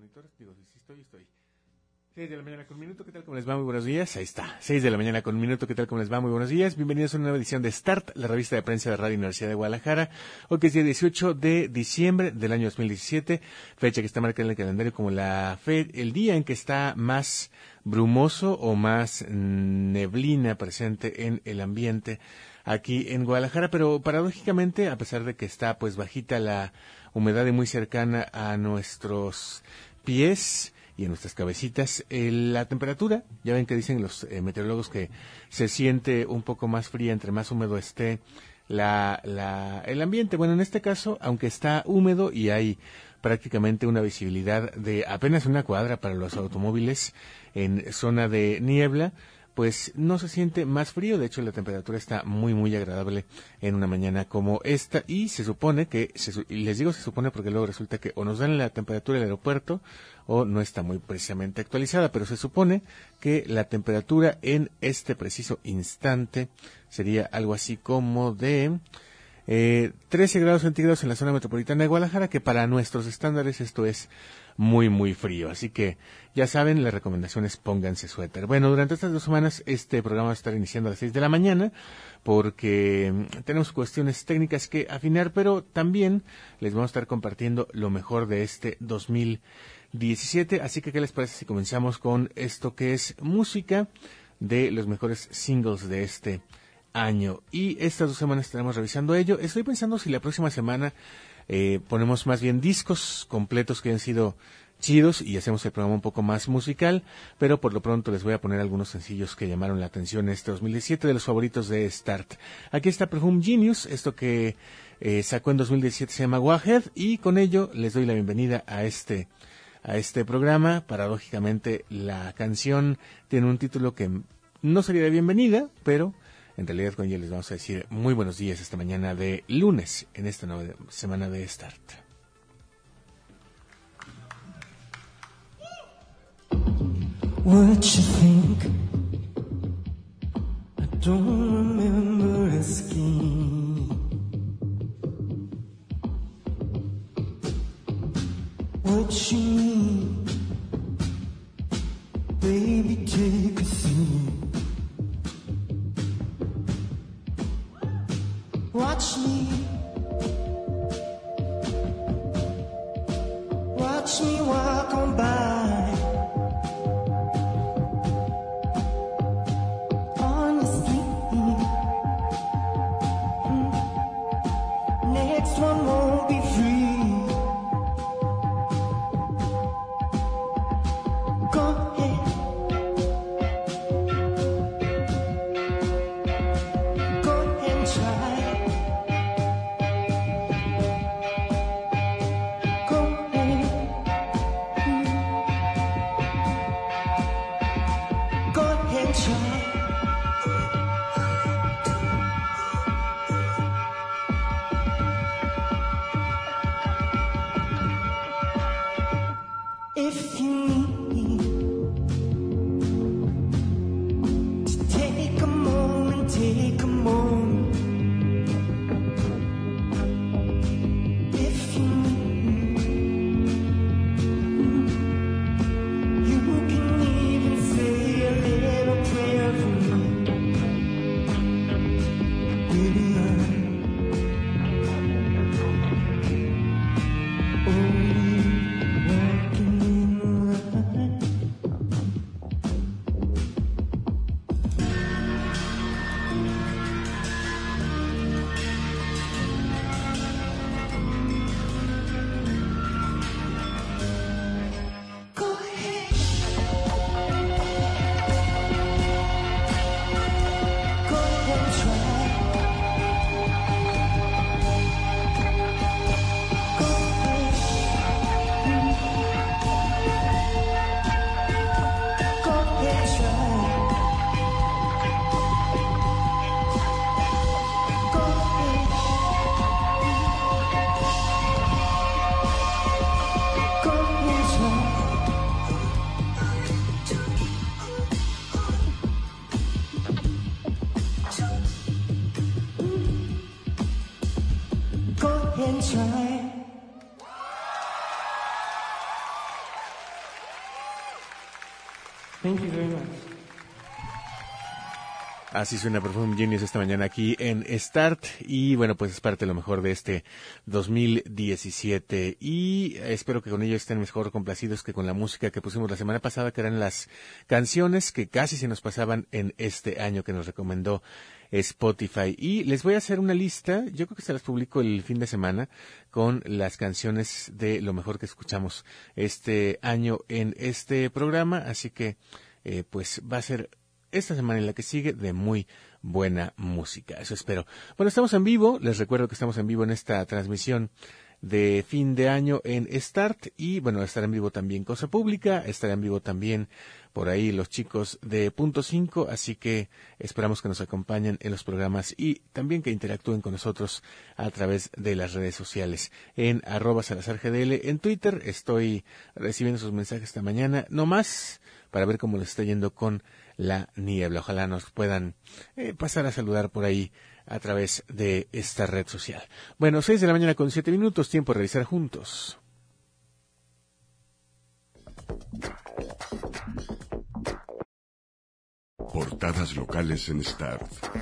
monitor. Digo, sí estoy. 6 de la mañana con un minuto, ¿qué tal? ¿Cómo les va? Muy buenos días. Ahí está. 6 de la mañana con un minuto, ¿qué tal? ¿Cómo les va? Muy buenos días. Bienvenidos a una nueva edición de Start, la revista de prensa de Radio Universidad de Guadalajara. Hoy que es día 18 de diciembre del año 2017, fecha que está marcada en el calendario como el día en que está más brumoso o más neblina presente en el ambiente aquí en Guadalajara, pero paradójicamente, a pesar de que está pues bajita la humedad y muy cercana a nuestros pies y en nuestras cabecitas, la temperatura, ya ven que dicen los meteorólogos que se siente un poco más fría entre más húmedo esté el ambiente. Bueno, en este caso, aunque está húmedo y hay prácticamente una visibilidad de apenas una cuadra para los automóviles en zona de niebla, pues no se siente más frío. De hecho, la temperatura está muy, muy agradable en una mañana como esta. Y se supone que, y les digo se supone porque luego resulta que o nos dan la temperatura del aeropuerto o no está muy precisamente actualizada, pero se supone que la temperatura en este preciso instante sería algo así como de 13 grados centígrados en la zona metropolitana de Guadalajara, que para nuestros estándares esto es muy, muy frío. Así que, ya saben, la recomendación es pónganse suéter. Bueno, durante estas 2 semanas este programa va a estar iniciando a las 6 de la mañana porque tenemos cuestiones técnicas que afinar, pero también les vamos a estar compartiendo lo mejor de este 2017. Así que, ¿qué les parece si comenzamos con esto que es música de los mejores singles de este año? Y estas 2 semanas estaremos revisando ello. Estoy pensando si la próxima semana ponemos más bien discos completos que han sido chidos y hacemos el programa un poco más musical, pero por lo pronto les voy a poner algunos sencillos que llamaron la atención este 2017 de los favoritos de Start. Aquí está Perfume Genius, esto que sacó en 2017 se llama Go Ahead, y con ello les doy la bienvenida a este programa. Paradójicamente la canción tiene un título que no sería de bienvenida, pero en realidad con ello les vamos a decir muy buenos días esta mañana de lunes en esta nueva semana de Start. What you think? I don't remember asking. What you mean? Baby, take a seat. Watch me walk on by. On the street, next one won't be free. Go ahead, go ahead and try. If you need to take a moment, take a moment. If you need, you can even say a little prayer for me. Baby, I'm only walking in the light. Thank you very much. Así suena Perfume Genius esta mañana aquí en Start y bueno, pues es parte de lo mejor de este 2017 y espero que con ello estén mejor complacidos que con la música que pusimos la semana pasada, que eran las canciones que casi se nos pasaban en este año que nos recomendó Spotify. Y les voy a hacer una lista, yo creo que se las publico el fin de semana, con las canciones de lo mejor que escuchamos este año en este programa, así que pues va a ser esta semana y la que sigue de muy buena música, eso espero. Bueno, estamos en vivo, les recuerdo que estamos en vivo en esta transmisión de fin de año en Start y bueno, estará en vivo también Cosa Pública, estará en vivo también por ahí los chicos de Punto 5, así que esperamos que nos acompañen en los programas y también que interactúen con nosotros a través de las redes sociales en @SalazarGDL. En Twitter estoy recibiendo sus mensajes esta mañana, no más para ver cómo les está yendo con la niebla. Ojalá nos puedan pasar a saludar por ahí a través de esta red social. Bueno, 6 de la mañana con 7 minutos, tiempo de revisar juntos. Portadas locales en Start.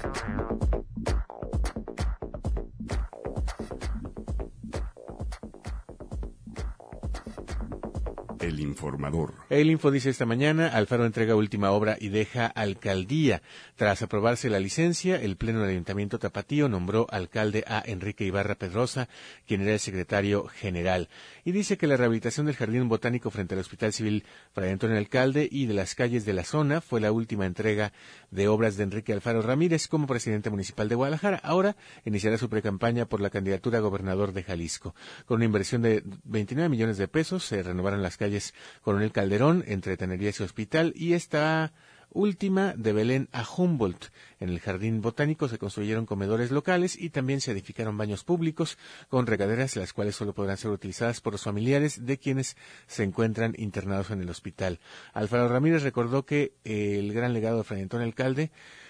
El Informador. El Info dice esta mañana, Alfaro entrega última obra y deja alcaldía. Tras aprobarse la licencia, el Pleno del Ayuntamiento Tapatío nombró alcalde a Enrique Ibarra Pedrosa, quien era el secretario general. Y dice que la rehabilitación del Jardín Botánico frente al Hospital Civil Fray Antonio Alcalde y de las calles de la zona fue la última entrega de obras de Enrique Alfaro Ramírez como presidente municipal de Guadalajara. Ahora iniciará su precampaña por la candidatura a gobernador de Jalisco. Con una inversión de 29 millones de pesos se renovaron las calles Coronel Calderón, entre Tenerías y Hospital, y esta última de Belén a Humboldt. En el Jardín Botánico se construyeron comedores locales y también se edificaron baños públicos con regaderas, las cuales solo podrán ser utilizadas por los familiares de quienes se encuentran internados en el hospital. Alfaro Ramírez recordó que el gran legado de Fray Antonio Alcalde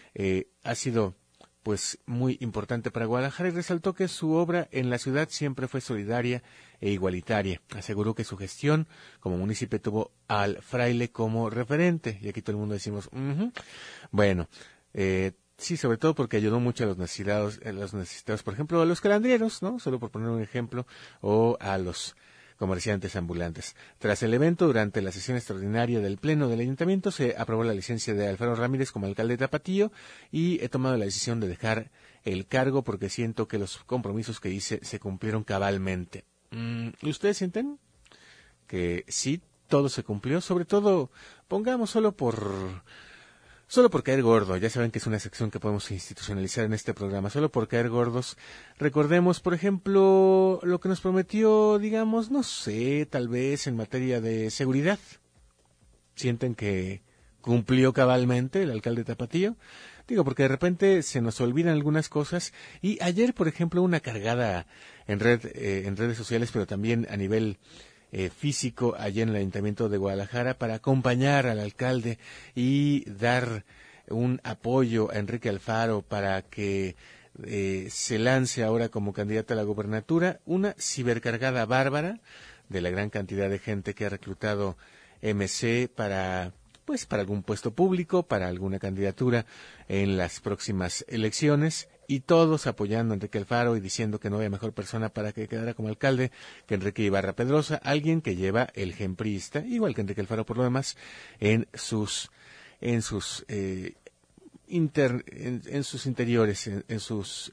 ha sido pues muy importante para Guadalajara y resaltó que su obra en la ciudad siempre fue solidaria e igualitaria. Aseguró que su gestión como municipio tuvo al fraile como referente. Y aquí todo el mundo decimos, bueno, sí, sobre todo porque ayudó mucho a los necesitados, por ejemplo, a los calandrieros, ¿no? Solo por poner un ejemplo, o a los comerciantes ambulantes. Tras el evento, durante la sesión extraordinaria del Pleno del Ayuntamiento, se aprobó la licencia de Alfaro Ramírez como alcalde de Tapatío y he tomado la decisión de dejar el cargo porque siento que los compromisos que hice se cumplieron cabalmente. ¿Ustedes sienten que sí, todo se cumplió? Sobre todo, pongamos solo por caer gordo, ya saben que es una sección que podemos institucionalizar en este programa, solo por caer gordos, recordemos, por ejemplo, lo que nos prometió, digamos, no sé, tal vez en materia de seguridad. ¿Sienten que cumplió cabalmente el alcalde Tapatío? Digo, porque de repente se nos olvidan algunas cosas y ayer, por ejemplo, una cargada en redes sociales, pero también a nivel físico allá en el Ayuntamiento de Guadalajara para acompañar al alcalde y dar un apoyo a Enrique Alfaro para que se lance ahora como candidato a la gobernatura, una cibercargada bárbara de la gran cantidad de gente que ha reclutado MC para algún puesto público, para alguna candidatura en las próximas elecciones, y todos apoyando a Enrique Alfaro y diciendo que no había mejor persona para que quedara como alcalde que Enrique Ibarra Pedrosa, alguien que lleva el gen priista, igual que Enrique Alfaro por lo demás, en sus interiores, en sus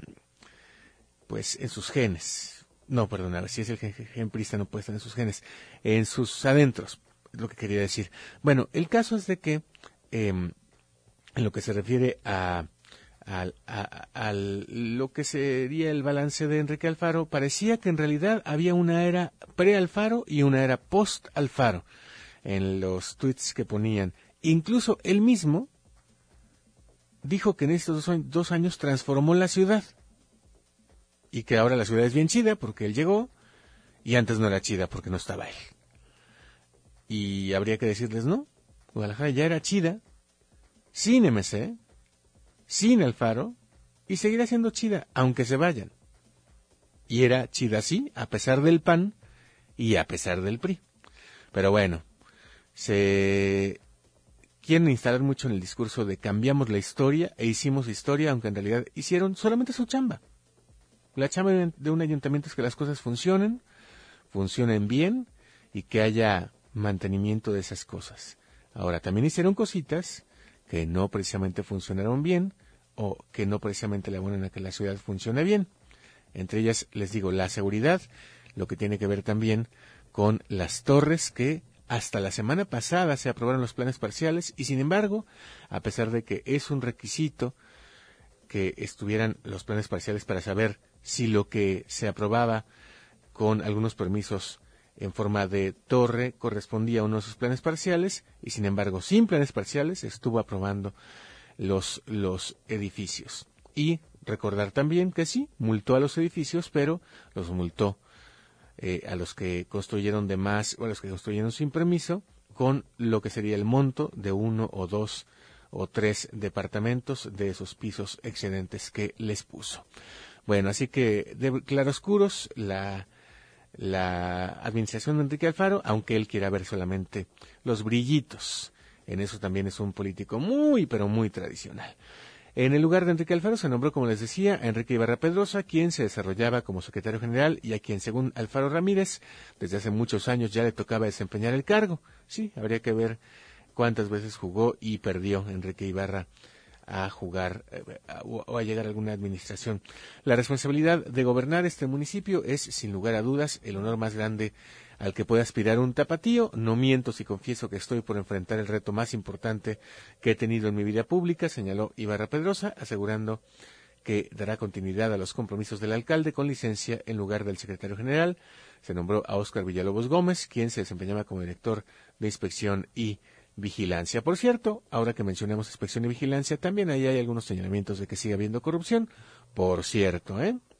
genes. No, perdona, si es el gen priista no puede estar en sus genes, en sus adentros, es lo que quería decir. Bueno, el caso es de que en lo que se refiere a lo que sería el balance de Enrique Alfaro, parecía que en realidad había una era pre-Alfaro y una era post-Alfaro en los tweets que ponían. Incluso él mismo dijo que en estos 2 años transformó la ciudad y que ahora la ciudad es bien chida porque él llegó y antes no era chida porque no estaba él. Y habría que decirles, no, Guadalajara ya era chida, sin MC, sin Alfaro, y seguirá siendo chida, aunque se vayan. Y era chida así, a pesar del PAN y a pesar del PRI. Pero bueno, se quieren instalar mucho en el discurso de cambiamos la historia e hicimos historia, aunque en realidad hicieron solamente su chamba. La chamba de un ayuntamiento es que las cosas funcionen bien y que haya mantenimiento de esas cosas. Ahora, también hicieron cositas que no precisamente funcionaron bien o que no precisamente le abonan a que la ciudad funcione bien. Entre ellas, les digo, la seguridad, lo que tiene que ver también con las torres que hasta la semana pasada se aprobaron los planes parciales y, sin embargo, a pesar de que es un requisito que estuvieran los planes parciales para saber si lo que se aprobaba con algunos permisos en forma de torre correspondía a uno de sus planes parciales y, sin embargo, sin planes parciales estuvo aprobando los edificios. Y recordar también que sí, multó a los edificios, pero los multó a los que construyeron de más o a los que construyeron sin permiso, con lo que sería el monto de 1 o 2 o 3 departamentos de esos pisos excedentes que les puso. Bueno, así que de claroscuros la administración de Enrique Alfaro, aunque él quiera ver solamente los brillitos. En eso también es un político muy, pero muy tradicional. En el lugar de Enrique Alfaro se nombró, como les decía, a Enrique Ibarra Pedrosa, quien se desarrollaba como secretario general y a quien, según Alfaro Ramírez, desde hace muchos años ya le tocaba desempeñar el cargo. Sí, habría que ver cuántas veces jugó y perdió Enrique Ibarra a jugar o a llegar a alguna administración. La responsabilidad de gobernar este municipio es, sin lugar a dudas, el honor más grande al que puede aspirar un tapatío. No miento si confieso que estoy por enfrentar el reto más importante que he tenido en mi vida pública, señaló Ibarra Pedrosa, asegurando que dará continuidad a los compromisos del alcalde con licencia en lugar del secretario general. Se nombró a Óscar Villalobos Gómez, quien se desempeñaba como director de inspección y vigilancia. Por cierto, ahora que mencionamos inspección y vigilancia, también ahí hay algunos señalamientos de que sigue habiendo corrupción. Por cierto,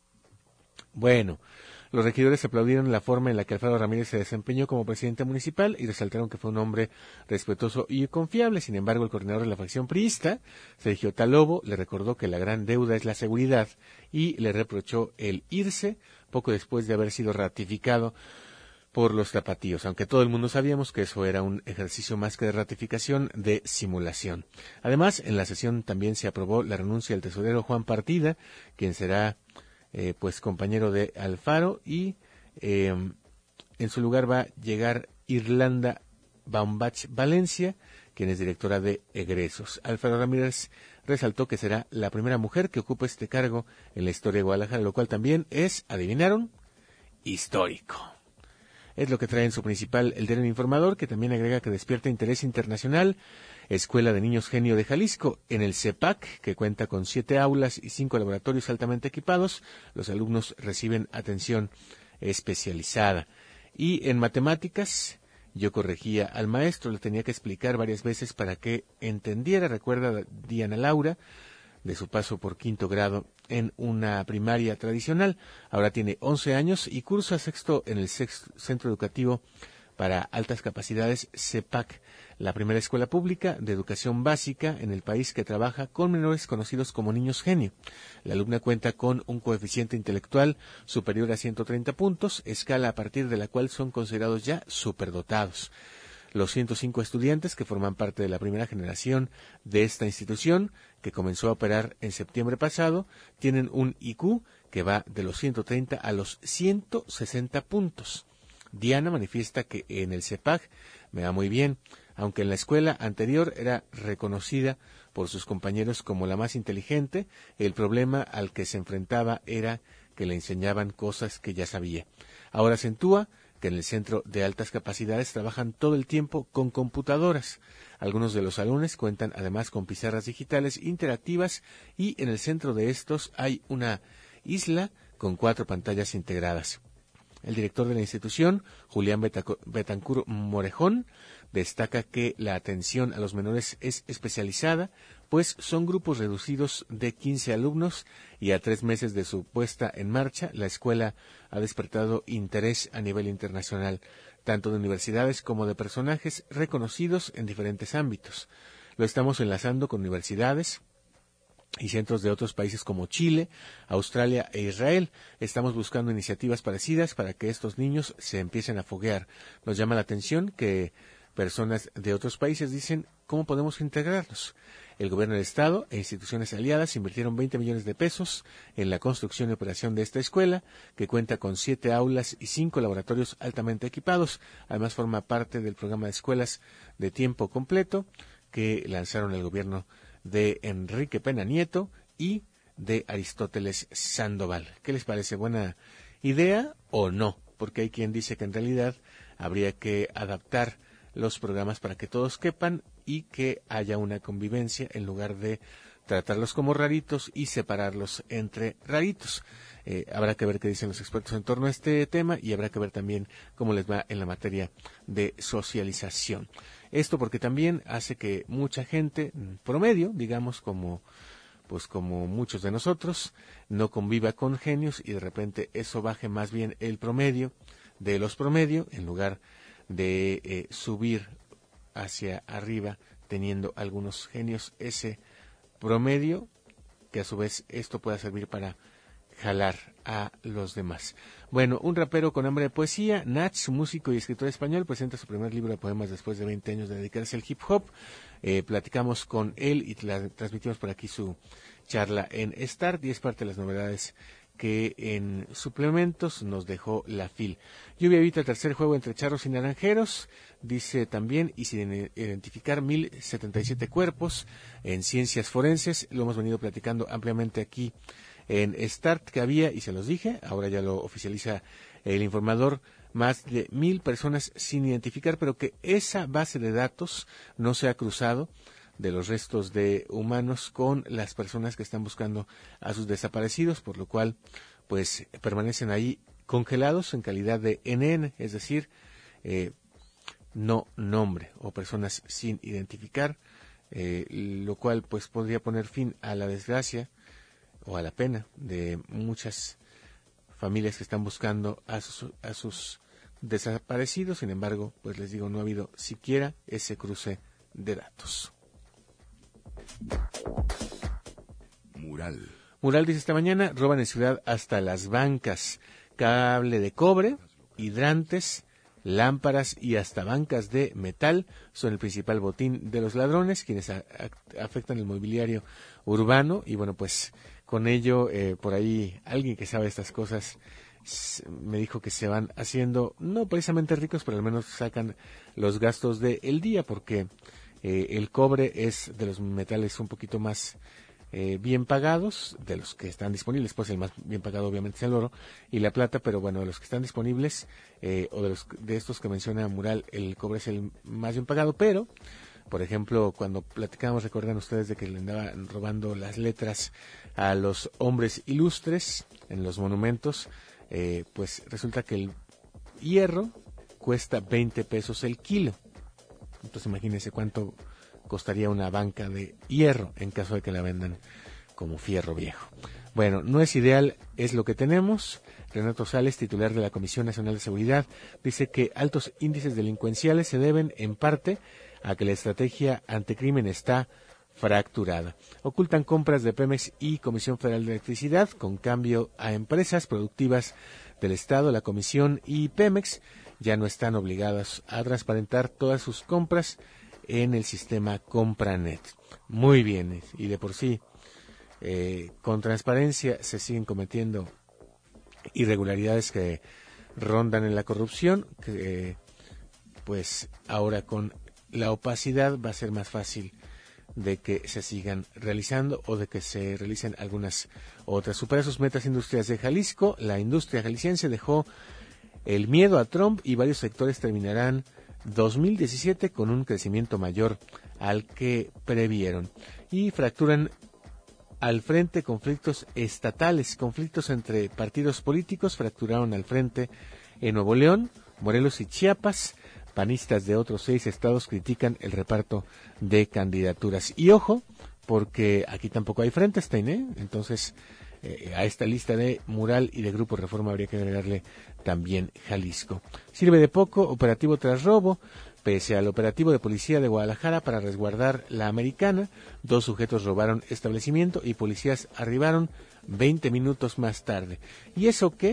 Bueno, los regidores aplaudieron la forma en la que Alfaro Ramírez se desempeñó como presidente municipal y resaltaron que fue un hombre respetuoso y confiable. Sin embargo, el coordinador de la facción priista, Sergio Talobo, le recordó que la gran deuda es la seguridad y le reprochó el irse poco después de haber sido ratificado por los tapatíos, aunque todo el mundo sabíamos que eso era un ejercicio más que de ratificación, de simulación. Además, en la sesión también se aprobó la renuncia del tesorero Juan Partida, quien será compañero de Alfaro, y en su lugar va a llegar Irlanda Baumbach Valencia, quien es directora de egresos. Alfaro Ramírez resaltó que será la primera mujer que ocupa este cargo en la historia de Guadalajara, lo cual también es, adivinaron, histórico. Es lo que trae en su principal el diario Informador, que también agrega que despierta interés internacional Escuela de Niños Genio de Jalisco. En el CEPAC, que cuenta con 7 aulas y 5 laboratorios altamente equipados, los alumnos reciben atención especializada. Y en matemáticas, yo corregía al maestro, le tenía que explicar varias veces para que entendiera. Recuerda Diana Laura, de su paso por 5º grado en una primaria tradicional. Ahora tiene 11 años y cursa sexto en el Centro Educativo para Altas Capacidades CEPAC, la primera escuela pública de educación básica en el país que trabaja con menores conocidos como niños genio. La alumna cuenta con un coeficiente intelectual superior a 130 puntos, escala a partir de la cual son considerados ya superdotados. Los 105 estudiantes que forman parte de la primera generación de esta institución, que comenzó a operar en septiembre pasado, tienen un IQ que va de los 130 a los 160 puntos. Diana manifiesta que en el CEPAC me va muy bien, aunque en la escuela anterior era reconocida por sus compañeros como la más inteligente. El problema al que se enfrentaba era que le enseñaban cosas que ya sabía. Ahora acentúa que en el Centro de Altas Capacidades trabajan todo el tiempo con computadoras. Algunos de los salones cuentan además con pizarras digitales interactivas y en el centro de estos hay una isla con 4 pantallas integradas. El director de la institución, Julián Betancur Morejón, destaca que la atención a los menores es especializada, pues son grupos reducidos de 15 alumnos y a 3 meses de su puesta en marcha, la escuela ha despertado interés a nivel internacional, tanto de universidades como de personajes reconocidos en diferentes ámbitos. Lo estamos enlazando con universidades y centros de otros países como Chile, Australia e Israel. Estamos buscando iniciativas parecidas para que estos niños se empiecen a foguear. Nos llama la atención que personas de otros países. Dicen, ¿cómo podemos integrarnos? El gobierno del estado e instituciones aliadas invirtieron 20 millones de pesos en la construcción y operación de esta escuela, que cuenta con 7 aulas y 5 laboratorios altamente equipados. Además forma parte del programa de escuelas de tiempo completo que lanzaron el gobierno de Enrique Peña Nieto y de Aristóteles Sandoval. ¿Qué les parece? ¿Buena idea o no? Porque hay quien dice que en realidad habría que adaptar los programas para que todos quepan y que haya una convivencia en lugar de tratarlos como raritos y separarlos entre raritos. Habrá que ver qué dicen los expertos en torno a este tema y habrá que ver también cómo les va en la materia de socialización. Esto porque también hace que mucha gente, promedio, digamos, como muchos de nosotros, no conviva con genios y de repente eso baje más bien el promedio de los promedio en lugar de subir hacia arriba teniendo algunos genios ese promedio, que a su vez esto pueda servir para jalar a los demás. Bueno, un rapero con hambre de poesía, Nach, músico y escritor español, presenta su primer libro de poemas después de 20 años de dedicarse al hip hop. Platicamos con él y transmitimos por aquí su charla en Start y es parte de las novedades que en suplementos nos dejó la FIL. Lluvia evita el tercer juego entre charros y naranjeros, dice también, y sin identificar 1077 cuerpos en ciencias forenses. Lo hemos venido platicando ampliamente aquí en Start, que había, y se los dije, ahora ya lo oficializa el informador, más de 1000 personas sin identificar, pero que esa base de datos no se ha cruzado de los restos de humanos con las personas que están buscando a sus desaparecidos, por lo cual pues permanecen ahí congelados en calidad de NN, es decir, no nombre o personas sin identificar, lo cual pues podría poner fin a la desgracia o a la pena de muchas familias que están buscando a sus desaparecidos. Sin embargo, pues les digo, no ha habido siquiera ese cruce de datos. Mural dice esta mañana, roban en ciudad hasta las bancas, cable de cobre, hidrantes, lámparas y hasta bancas de metal son el principal botín de los ladrones, quienes afectan el mobiliario urbano. Y bueno, pues con ello, por ahí alguien que sabe estas cosas me dijo que se van haciendo, no precisamente ricos, pero al menos sacan los gastos del día, porque el cobre es de los metales un poquito más bien pagados, de los que están disponibles, pues el más bien pagado obviamente es el oro y la plata, pero bueno, de los que están disponibles, o de estos que menciona Mural, el cobre es el más bien pagado, pero, por ejemplo, cuando platicábamos, recuerdan ustedes de que le andaban robando las letras a los hombres ilustres en los monumentos, pues resulta que el hierro cuesta 20 pesos el kilo. Entonces imagínense cuánto costaría una banca de hierro en caso de que la vendan como fierro viejo. Bueno, no es ideal, es lo que tenemos. Renato Sales, titular de la Comisión Nacional de Seguridad, dice que altos índices delincuenciales se deben en parte a que la estrategia anticrimen está fracturada. Ocultan compras de Pemex y Comisión Federal de Electricidad con cambio a empresas productivas del Estado. La Comisión y Pemex ya no están obligadas a transparentar todas sus compras en el sistema Compranet. Muy bien, y de por sí, con transparencia se siguen cometiendo irregularidades que rondan en la corrupción, que pues ahora con la opacidad va a ser más fácil de que se sigan realizando o de que se realicen algunas otras. Supera sus metas Industrias de Jalisco. La industria jalisciense dejó el miedo a Trump y varios sectores terminarán 2017 con un crecimiento mayor al que previeron. Y fracturan al frente conflictos estatales, conflictos entre partidos políticos fracturaron al frente en Nuevo León, Morelos y Chiapas. Panistas de otros 6 estados critican el reparto de candidaturas. Y ojo, porque aquí tampoco hay Frentestein, entonces a esta lista de Mural y de Grupo Reforma habría que agregarle también Jalisco. Sirve de poco, operativo tras robo. Pese al operativo de policía de Guadalajara para resguardar la Americana, 2 sujetos robaron establecimiento y policías arribaron 20 minutos más tarde. ¿Y eso qué?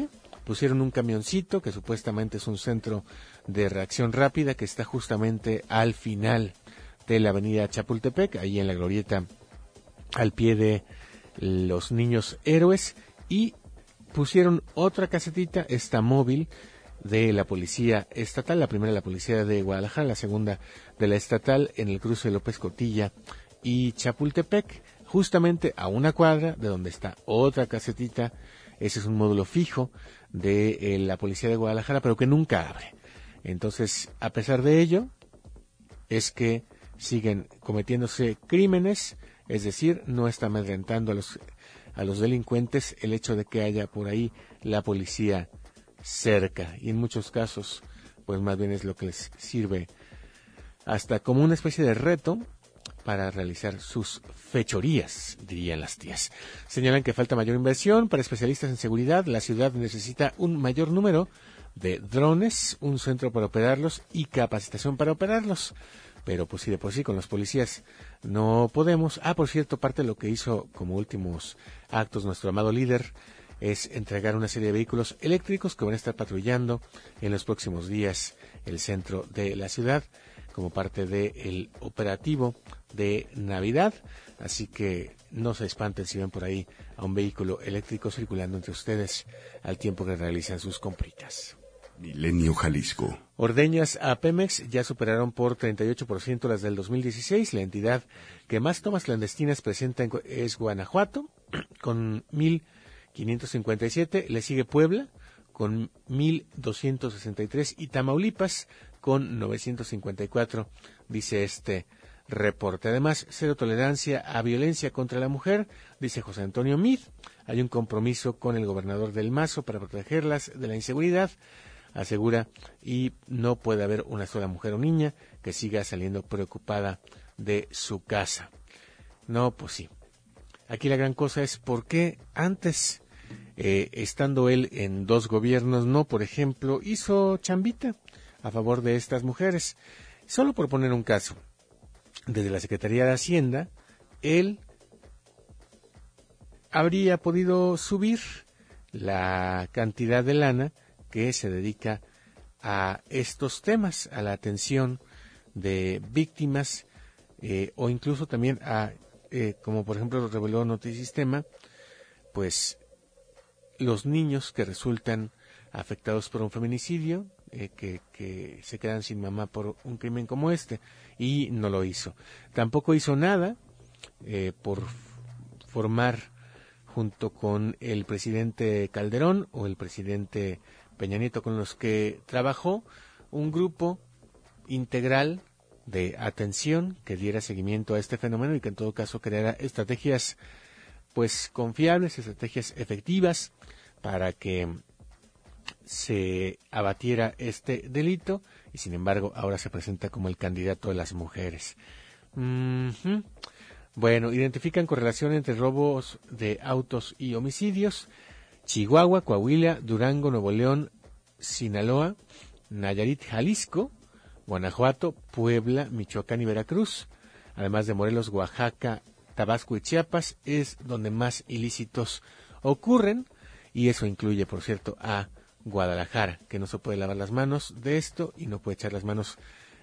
pusieron un camioncito que supuestamente es un centro de reacción rápida que está justamente al final de la avenida Chapultepec, ahí en la glorieta al pie de los Niños Héroes, y pusieron otra casetita, esta móvil, de la policía estatal, la primera de la policía de Guadalajara, la segunda de la estatal, en el cruce de López Cotilla y Chapultepec, justamente a una cuadra de donde está otra casetita. Ese es un módulo fijo de la policía de Guadalajara, pero que nunca abre. Entonces, a pesar de ello, es que siguen cometiéndose crímenes, es decir, no está amedrentando a los delincuentes el hecho de que haya por ahí la policía cerca, y en muchos casos pues más bien es lo que les sirve hasta como una especie de reto para realizar sus fechorías, dirían las tías. Señalan que falta mayor inversión para especialistas en seguridad. La ciudad necesita un mayor número de drones, un centro para operarlos y capacitación para operarlos. Pero pues sí, de por sí con los policías no podemos. Por cierto, parte de lo que hizo como últimos actos nuestro amado líder es entregar una serie de vehículos eléctricos que van a estar patrullando en los próximos días el centro de la ciudad como parte del operativo de Navidad. Así que no se espanten si ven por ahí a un vehículo eléctrico circulando entre ustedes al tiempo que realizan sus compritas. Milenio Jalisco. Ordeñas a Pemex ya superaron por 38% las del 2016. La entidad que más tomas clandestinas presenta es Guanajuato, con 1,557. Le sigue Puebla, con 1,263. Y Tamaulipas, con 954, dice este reporte. Además, cero tolerancia a violencia contra la mujer, dice José Antonio Meade. Hay un compromiso con el gobernador del Mazo para protegerlas de la inseguridad, asegura, y no puede haber una sola mujer o niña que siga saliendo preocupada de su casa. No, pues sí. Aquí la gran cosa es por qué antes, estando él en dos gobiernos, no, por ejemplo, hizo chambita a favor de estas mujeres. Solo por poner un caso, desde la Secretaría de Hacienda, él habría podido subir la cantidad de lana que se dedica a estos temas, a la atención de víctimas, o incluso también a, como por ejemplo lo reveló Notisistema, pues los niños que resultan afectados por un feminicidio, que se quedan sin mamá por un crimen como este, y no lo hizo. Tampoco hizo nada por formar junto con el presidente Calderón o el presidente Peña Nieto, con los que trabajó, un grupo integral de atención que diera seguimiento a este fenómeno y que en todo caso creara estrategias pues confiables, estrategias efectivas para que se abatiera este delito, y sin embargo ahora se presenta como el candidato de las mujeres. Bueno, identifican correlación entre robos de autos y homicidios. Chihuahua, Coahuila, Durango, Nuevo León, Sinaloa, Nayarit, Jalisco, Guanajuato, Puebla, Michoacán y Veracruz, además de Morelos, Oaxaca, Tabasco y Chiapas, es donde más ilícitos ocurren, y eso incluye, por cierto, a Guadalajara, que no se puede lavar las manos de esto y no puede echar las manos,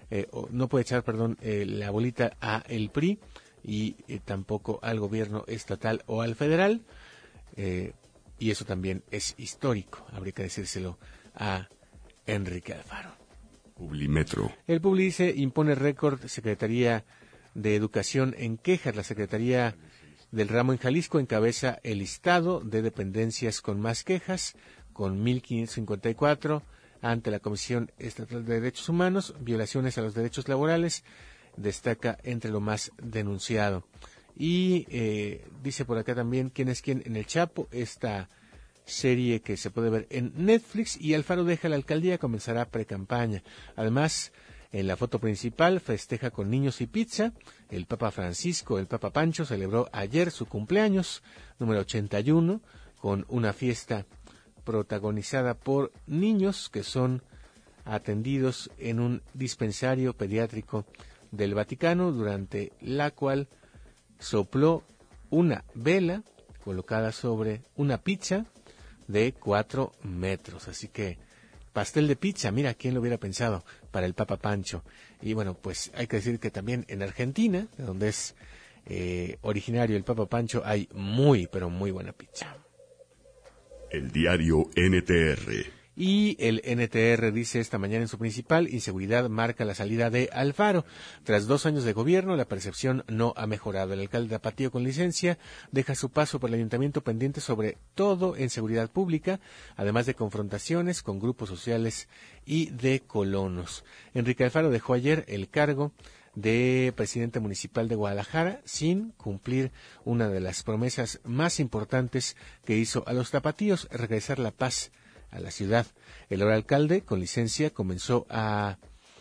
la bolita a el PRI y tampoco al gobierno estatal o al federal, y eso también es histórico, habría que decírselo a Enrique Alfaro. Publimetro. El Publi dice, impone récord Secretaría de Educación en quejas. La Secretaría del ramo en Jalisco encabeza el listado de dependencias con más quejas, con 1,554 ante la Comisión Estatal de Derechos Humanos. Violaciones a los derechos laborales destaca entre lo más denunciado. Y dice por acá también quién es quién en El Chapo, esta serie que se puede ver en Netflix, y Alfaro deja la alcaldía, comenzará precampaña. Además, en la foto principal festeja con niños y pizza. El Papa Francisco, el Papa Pancho, celebró ayer su cumpleaños número 81 con una fiesta protagonizada por niños que son atendidos en un dispensario pediátrico del Vaticano, durante la cual sopló una vela colocada sobre una pizza de 4 metros. Así que pastel de pizza, mira, ¿quién lo hubiera pensado? Para el Papa Pancho. Y bueno, pues hay que decir que también en Argentina, de donde es originario el Papa Pancho, hay muy, pero muy buena pizza. El diario NTR. Y el NTR dice esta mañana en su principal: inseguridad marca la salida de Alfaro. Tras 2 años de gobierno, la percepción no ha mejorado. El alcalde Tapatío, con licencia, deja su paso por el ayuntamiento pendiente sobre todo en seguridad pública, además de confrontaciones con grupos sociales y de colonos. Enrique Alfaro dejó ayer el cargo de presidente municipal de Guadalajara sin cumplir una de las promesas más importantes que hizo a los tapatíos: regresar la paz a la ciudad. El ahora alcalde, con licencia, comenzó la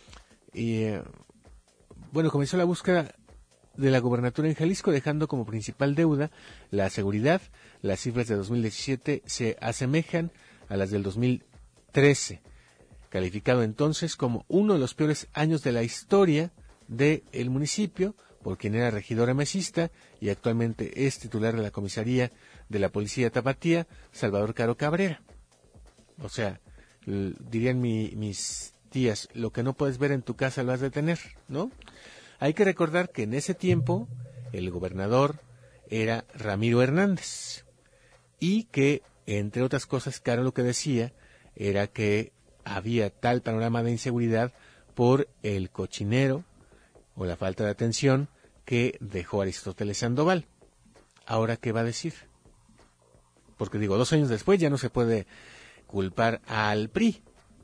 búsqueda de la gubernatura en Jalisco, dejando como principal deuda la seguridad. Las cifras de 2017 se asemejan a las del 2013, calificado entonces como uno de los peores años de la historia del municipio por quien era regidor mesista y actualmente es titular de la comisaría de la policía tapatía, Salvador Caro Cabrera. O sea, dirían mis tías, lo que no puedes ver en tu casa lo has de tener, ¿no? Hay que recordar que en ese tiempo el gobernador era Ramiro Hernández y que, entre otras cosas, Caro lo que decía era que había tal panorama de inseguridad por el cochinero o la falta de atención que dejó Aristóteles Sandoval. ¿Ahora qué va a decir? Porque 2 años después ya no se puede culpar al PRI.